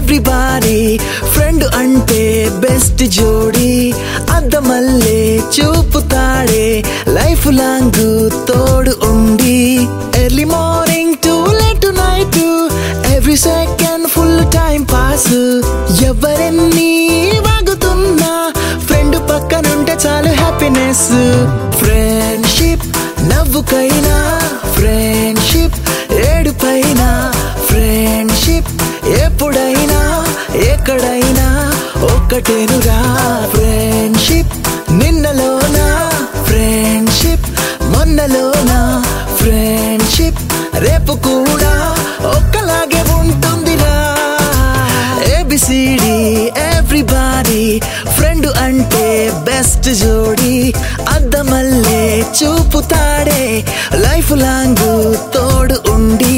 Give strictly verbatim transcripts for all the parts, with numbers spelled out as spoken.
everybody friend అంటే best జోడీ అద్దమల్లే చూపుతాడే లైఫ్ లాంగ్ తోడు ఉండి early morning to late night every second full time pass ఎవరెన్ని వాగుతున్నా ఫ్రెండ్ పక్కనుంటే చాలు హ్యాపీనెస్ ఫ్రెండ్షిప్ నవ్వుకైనా ఫ్రెండ్షిప్ ఏడుపైనా ఫ్రెండ్షిప్ ఎప్పుడైనా ఎక్కడైనా ఒక్కటేనురా ఫ్రెండ్షిప్ నిన్నలోనా ఫ్రెండ్షిప్ మొన్నలోనా ఫ్రెండ్షిప్ రేపు కూడా ఒక్కలాగే ఉంటుందిరా ఏబిసిడి ఎవ్రీబాడీ ఫ్రెండ్ అంటే బెస్ట్ జోడీ అద్దమల్లే చూపుతాడే లైఫ్ లాంగ్ తోడు ఉండి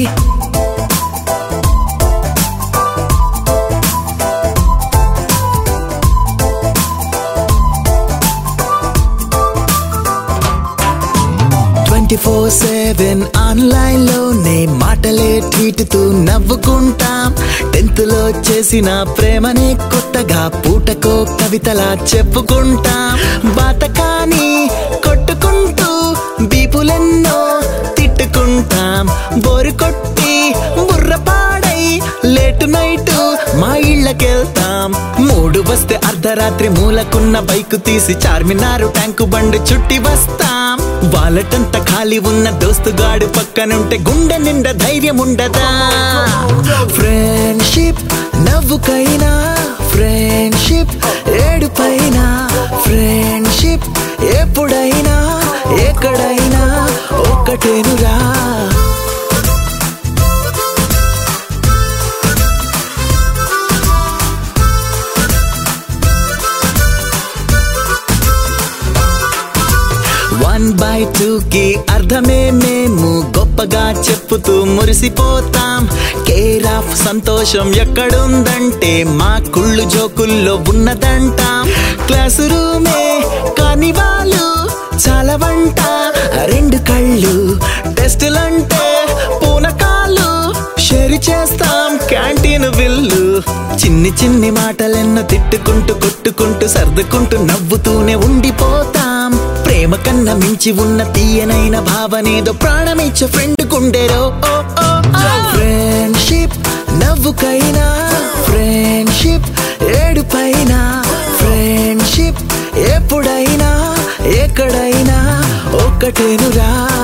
ట్వంటీ ఫోర్ సెవెన్ ఆన్లైన్ లోనే మాటలే ట్వీట్ తూ నవ్వుకుంటాం టెన్త్ లో చేసిన ప్రేమనే కొత్తగా పూటకో కవితలా చెప్పుకుంటాం బాతకాని కొట్టుకుంటూ బీపులెన్నో తిట్టుకుంటాం బోరు కొట్టి బుర్రపాడై లేటు నైట్ మా ఇళ్ళకెళ్తాం మూడు వస్తే అర్ధరాత్రి మూలకున్న బైక్ తీసి చార్మినారు ట్యాంకు బండి చుట్టి వస్తాం వాలటంతా ఖాళీ ఉన్న దోస్తుగాడు పక్కనుంటే గుండె నిండా ధైర్యం ఉండదా ఫ్రెండ్షిప్ నవ్వుకైనా ఫ్రెండ్షిప్ ఏడుపైనా ఫ్రెండ్షిప్ ఎప్పుడైనా ఎక్కడైనా ఒక్కటేనురా వన్ బై టూ కి అర్థమే మేము గొప్పగా చెప్పుతూ మురిసిపోతాం కేర్ ఆఫ్ సంతోషం ఎక్కడుందంటే మా కుళ్ళు జోకుల్లో ఉన్నదంటాం క్లాసు రూమే కాని వాళ్ళు చాలా వంట రెండు కళ్ళు టెస్టులంటే పూనకాలు షేర్ చేస్తాం క్యాంటీన్ బిల్లు చిన్ని చిన్ని మాటలెన్నో తిట్టుకుంటూ కొట్టుకుంటూ సర్దుకుంటూ నవ్వుతూనే ఉండిపోతాం ప్రేమ కన్నా మించి ఉన్న తీయనైన భావనేదో ప్రాణమిచ్చే ఫ్రెండ్ కుండేరో ఫ్రెండ్షిప్ నవ్వుకైనా ఫ్రెండ్షిప్ ఏడుపైనా ఫ్రెండ్షిప్ ఎప్పుడైనా ఎక్కడైనా ఒక్కటేనురా